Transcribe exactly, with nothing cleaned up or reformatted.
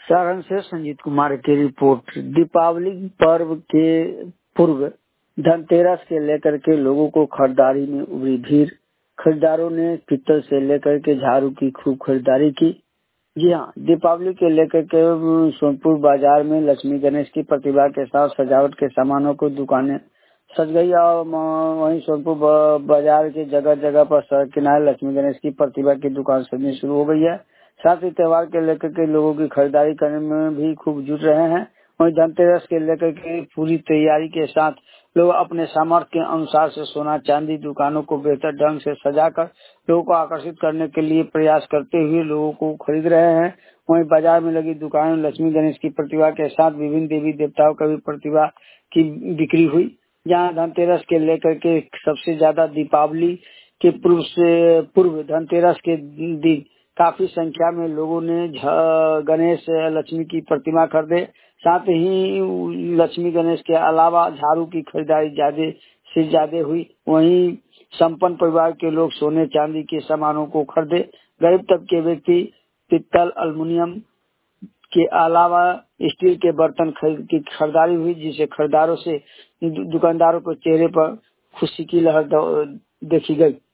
सारण से संजीत कुमार की रिपोर्ट। दीपावली पर्व के पूर्व धनतेरस के लेकर के लोगों को खरीदारी में उभरी भीड़। खरीदारों ने पीतल से लेकर के झाड़ू की खूब खरीदारी की। जी हाँ, दीपावली के लेकर के सोनपुर बाजार में लक्ष्मी गणेश की प्रतिभा के साथ सजावट के सामानों को दुकानें सज गई और वहीं सोनपुर बाजार के जगह जगह पर सड़क किनारे लक्ष्मी गणेश की प्रतिभा की दुकान सजनी शुरू हो गई है। साथ ही त्योहार के लेकर के लोगों की खरीदारी करने में भी खूब जुट रहे हैं। वहीं धनतेरस के लेकर के पूरी तैयारी के साथ लोग अपने सामर्थ्य के अनुसार से सोना चांदी दुकानों को बेहतर ढंग से सजाकर लोगों को आकर्षित करने के लिए प्रयास करते हुए लोगों को खरीद रहे हैं। वहीं बाजार में लगी दुकानों लक्ष्मी गणेश की प्रतिभा के साथ विभिन्न देवी देवताओं का भी प्रतिभा की बिक्री हुई। जहां धनतेरस के लेकर के सबसे ज्यादा दीपावली के पूर्व से पूर्व धनतेरस के दिन काफी संख्या में लोगों ने गणेश लक्ष्मी की प्रतिमा खरीदे। साथ ही लक्ष्मी गणेश के अलावा झाड़ू की खरीदारी ज्यादा से ज्यादा हुई। वहीं संपन्न परिवार के लोग सोने चांदी के सामानों को खरीदे। गरीब तबके के व्यक्ति पित्तल एल्युमिनियम के अलावा स्टील के बर्तन खरीद की खरीदारी हुई, जिसे खरीदारों से दुकानदारों को चेहरे पर खुशी की लहर देखी गई।